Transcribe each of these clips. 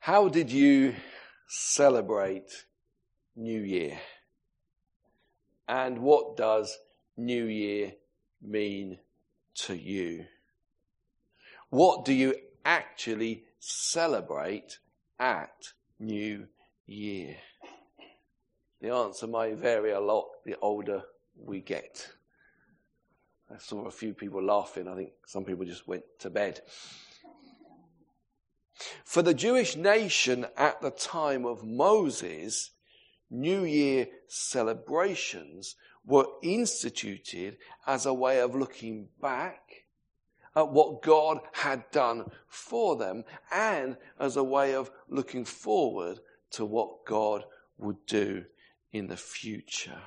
How did you celebrate New Year? And what does New Year mean to you? What do you actually celebrate at New Year? The answer may vary a lot the older we get. I saw a few people laughing. I think some people just went to bed. For the Jewish nation at the time of Moses, New Year celebrations were instituted as a way of looking back at what God had done for them and as a way of looking forward to what God would do in the future.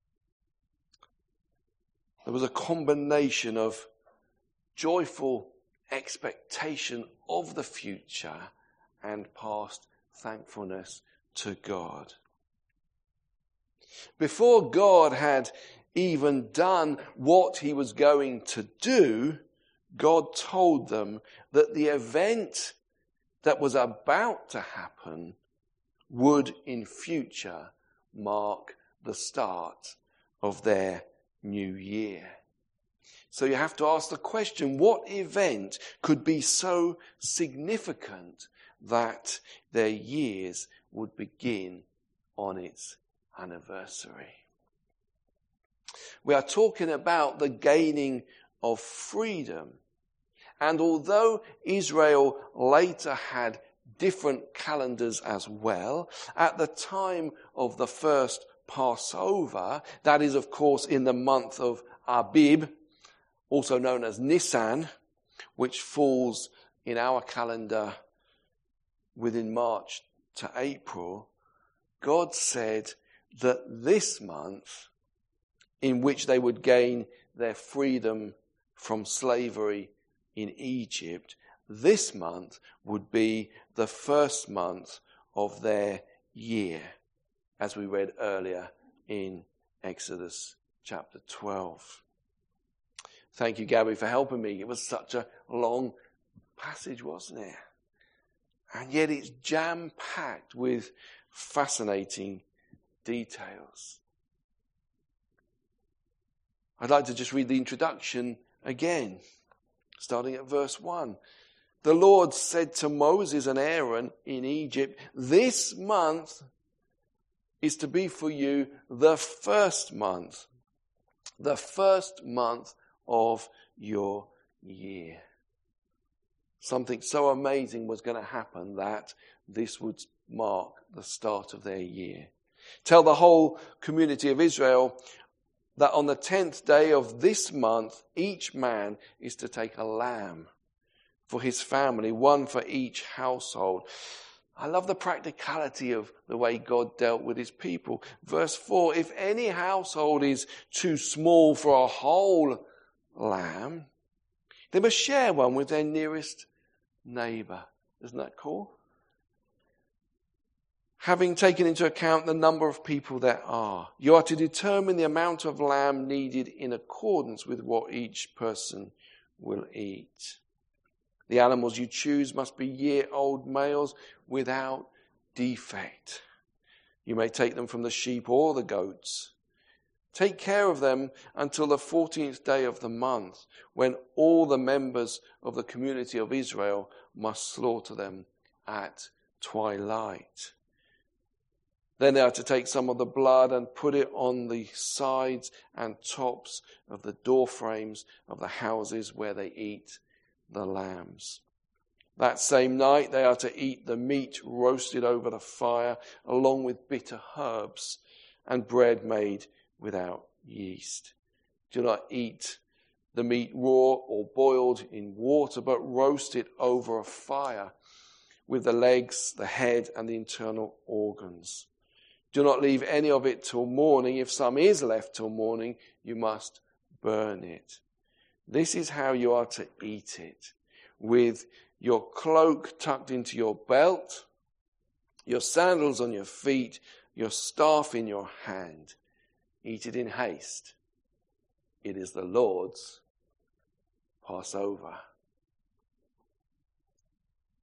There was a combination of joyful expectation of the future and past thankfulness to God. Before God had even done what he was going to do, God told them that the event that was about to happen would in future mark the start of their new year. So you have to ask the question, what event could be so significant that their years would begin on its anniversary? We are talking about the gaining of freedom. And although Israel later had different calendars as well, at the time of the first Passover, that is of course in the month of Abib, also known as Nisan, which falls in our calendar within March to April, God said that this month, in which they would gain their freedom from slavery in Egypt, this month would be the first month of their year, as we read earlier in Exodus chapter 12. Thank you, Gabby, for helping me. It was such a long passage, wasn't it? And yet it's jam-packed with fascinating details. I'd like to just read the introduction again, starting at verse 1. The Lord said to Moses and Aaron in Egypt, "This month is to be for you the first month of your year." Something so amazing was going to happen that this would mark the start of their year. Tell the whole community of Israel that on the 10th day of this month, each man is to take a lamb for his family, one for each household. I love the practicality of the way God dealt with his people. Verse 4, if any household is too small for a whole lamb, they must share one with their nearest neighbor. Isn't that cool? Having taken into account the number of people there are, you are to determine the amount of lamb needed in accordance with what each person will eat. The animals you choose must be year-old males without defect. You may take them from the sheep or the goats. Take care of them until the 14th day of the month, when all the members of the community of Israel must slaughter them at twilight. Then they are to take some of the blood and put it on the sides and tops of the door frames of the houses where they eat the lambs. That same night they are to eat the meat roasted over the fire, along with bitter herbs and bread made without yeast. Do not eat the meat raw or boiled in water, but roast it over a fire with the legs, the head, and the internal organs. Do not leave any of it till morning. If some is left till morning, you must burn it. This is how you are to eat it, with your cloak tucked into your belt, your sandals on your feet, your staff in your hand. Eat it in haste. It is the Lord's Passover.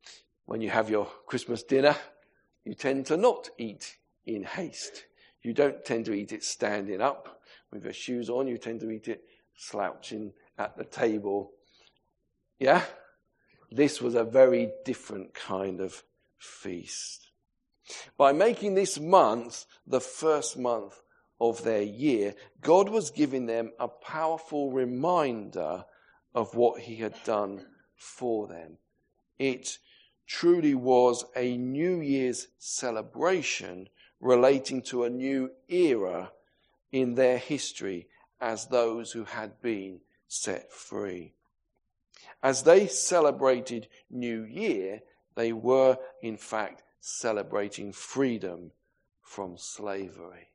when you have your Christmas dinner, you tend to not eat in haste. You don't tend to eat it standing up with your shoes on. You tend to eat it slouching at the table. Yeah? This was a very different kind of feast. By making this month the first month of their year, God was giving them a powerful reminder of what he had done for them. It truly was a New Year's celebration relating to a new era in their history as those who had been set free. As they celebrated New Year, they were in fact celebrating freedom from slavery.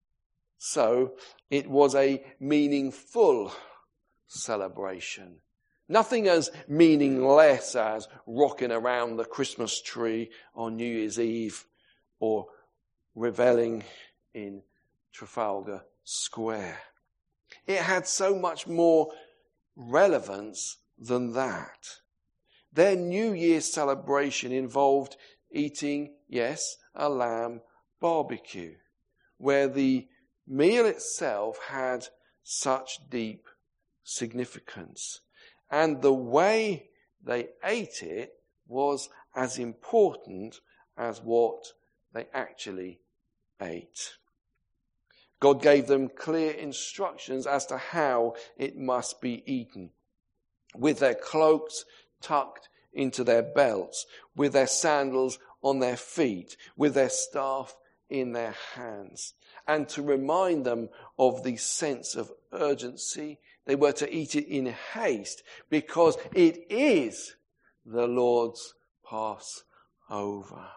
So it was a meaningful celebration. Nothing as meaningless as rocking around the Christmas tree on New Year's Eve or reveling in Trafalgar Square. It had so much more relevance than that. Their New Year celebration involved eating, yes, a lamb barbecue, where the meal itself had such deep significance. And the way they ate it was as important as what they actually ate. God gave them clear instructions as to how it must be eaten, with their cloaks tucked into their belts, with their sandals on their feet, with their staff in their hands. And to remind them of the sense of urgency, they were to eat it in haste because it is the Lord's Passover.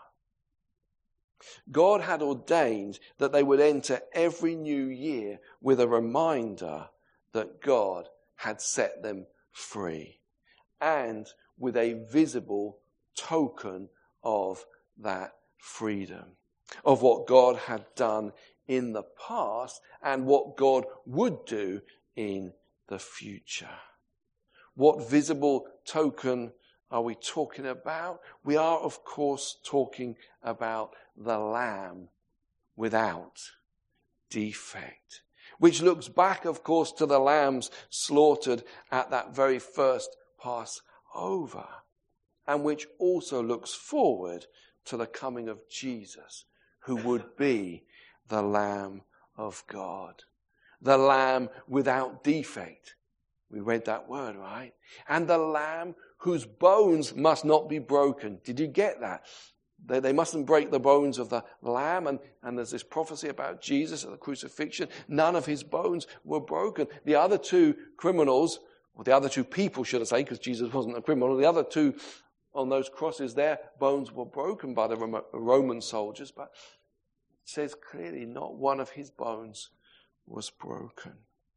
God had ordained that they would enter every new year with a reminder that God had set them free and with a visible token of that freedom, of what God had done in the past and what God would do in the future. What visible token are we talking about? We are, of course, talking about the Lamb without defect, which looks back, of course, to the lambs slaughtered at that very first Passover, and which also looks forward to the coming of Jesus, who would be the Lamb of God, the Lamb without defect. We read that word, right? And the Lamb whose bones must not be broken. Did you get that? They mustn't break the bones of the Lamb. And there's this prophecy about Jesus at the crucifixion. None of his bones were broken. The other two criminals, or the other two people, should I say, because Jesus wasn't a criminal, the other two on those crosses, their bones were broken by the Roman soldiers. But it says clearly not one of his bones was broken.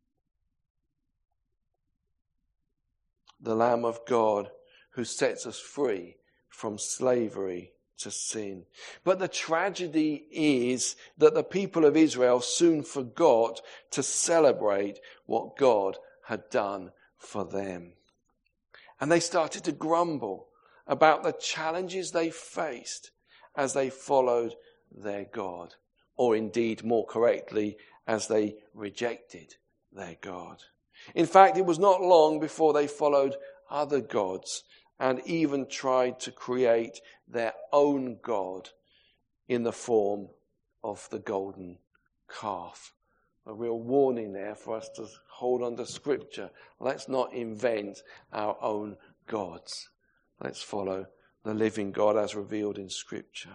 The Lamb of God who sets us free from slavery to sin. But the tragedy is that the people of Israel soon forgot to celebrate what God had done for them. And they started to grumble about the challenges they faced as they followed their God, or indeed, more correctly, as they rejected their God. In fact, it was not long before they followed other gods and even tried to create their own God in the form of the golden calf. A real warning there for us to hold on to Scripture. Let's not invent our own gods. Let's follow the living God as revealed in Scripture.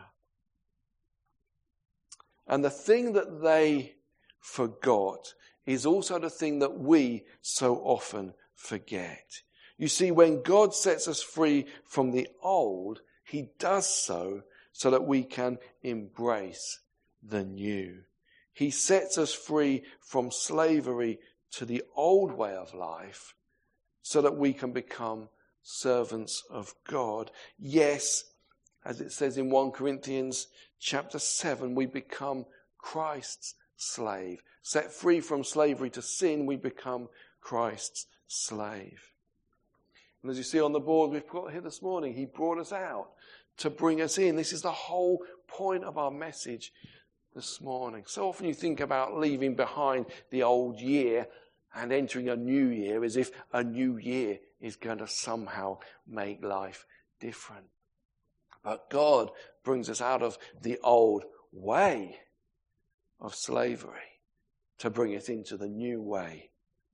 And the thing that they forgot is also the thing that we so often forget. You see, when God sets us free from the old, he does so that we can embrace the new. He sets us free from slavery to the old way of life so that we can become servants of God. Yes, as it says in 1 Corinthians chapter 7, we become Christ's slave. Set free from slavery to sin, we become Christ's slave. And as you see on the board we've got here this morning, he brought us out to bring us in. This is the whole point of our message this morning. So often you think about leaving behind the old year and entering a new year as if a new year is going to somehow make life different. But God brings us out of the old way of slavery to bring us into the new way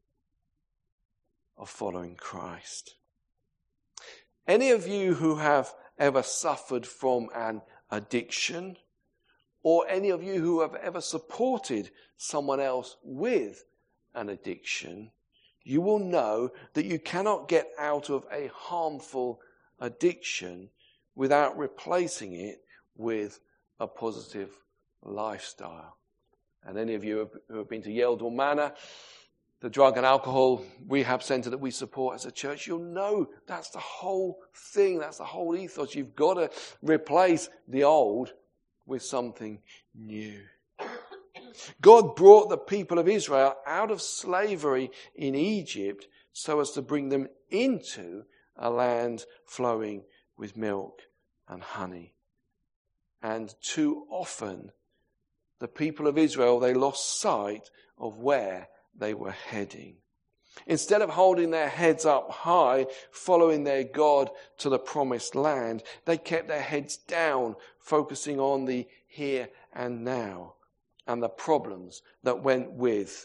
of following Christ. Any of you who have ever suffered from an addiction, or any of you who have ever supported someone else with an addiction, you will know that you cannot get out of a harmful addiction without replacing it with a positive lifestyle. And any of you who have been to Yeldon Manor, the drug and alcohol rehab centre that we support as a church, you'll know that's the whole thing, that's the whole ethos. You've got to replace the old with something new. God brought the people of Israel out of slavery in Egypt so as to bring them into a land flowing with milk and honey. And too often, the people of Israel, they lost sight of where they were heading. Instead of holding their heads up high, following their God to the promised land, they kept their heads down, focusing on the here and now and the problems that went with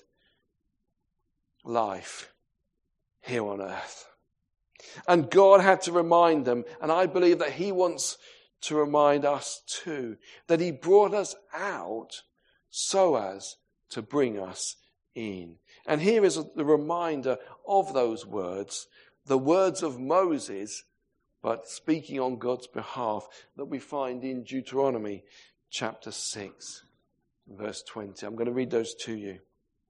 life here on earth. And God had to remind them, and I believe that He wants to remind us too, that He brought us out so as to bring us in. And here is the reminder of those words, the words of Moses, but speaking on God's behalf, that we find in Deuteronomy chapter 6, verse 20. I'm going to read those to you.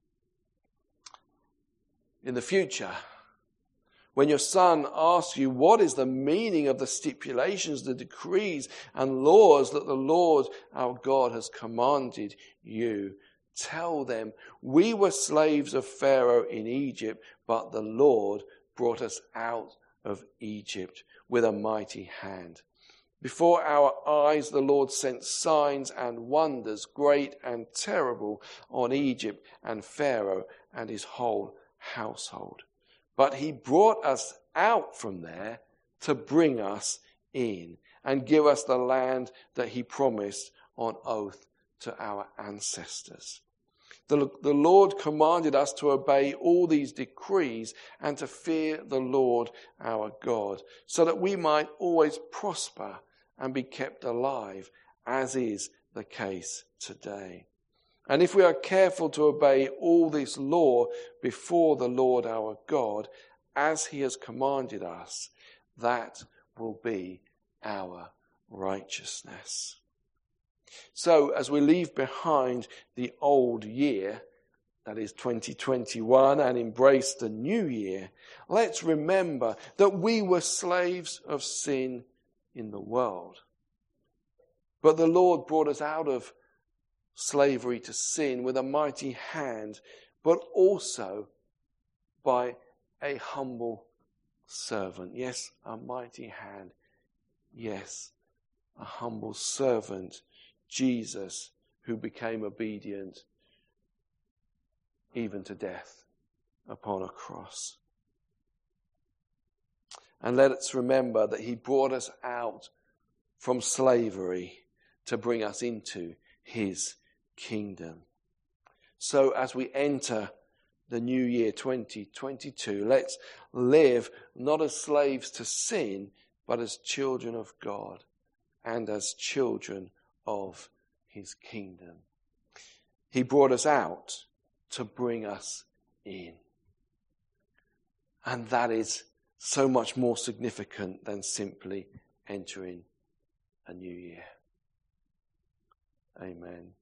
In the future, when your son asks you, what is the meaning of the stipulations, the decrees and laws that the Lord our God has commanded you, tell them, we were slaves of Pharaoh in Egypt, but the Lord brought us out of Egypt with a mighty hand. Before our eyes the Lord sent signs and wonders, great and terrible, on Egypt and Pharaoh and his whole household. But He brought us out from there to bring us in and give us the land that He promised on oath to our ancestors. The Lord commanded us to obey all these decrees and to fear the Lord our God, so that we might always prosper and be kept alive, as is the case today. And if we are careful to obey all this law before the Lord our God, as He has commanded us, that will be our righteousness. So, as we leave behind the old year, that is 2021, and embrace the new year, let's remember that we were slaves of sin in the world. But the Lord brought us out of slavery to sin with a mighty hand, but also by a humble servant. Yes, a mighty hand. Yes, a humble servant, Jesus, who became obedient even to death upon a cross. And let us remember that He brought us out from slavery to bring us into His kingdom. So as we enter the new year 2022, let's live not as slaves to sin, but as children of God and as children of His kingdom. He brought us out to bring us in. And that is so much more significant than simply entering a new year. Amen.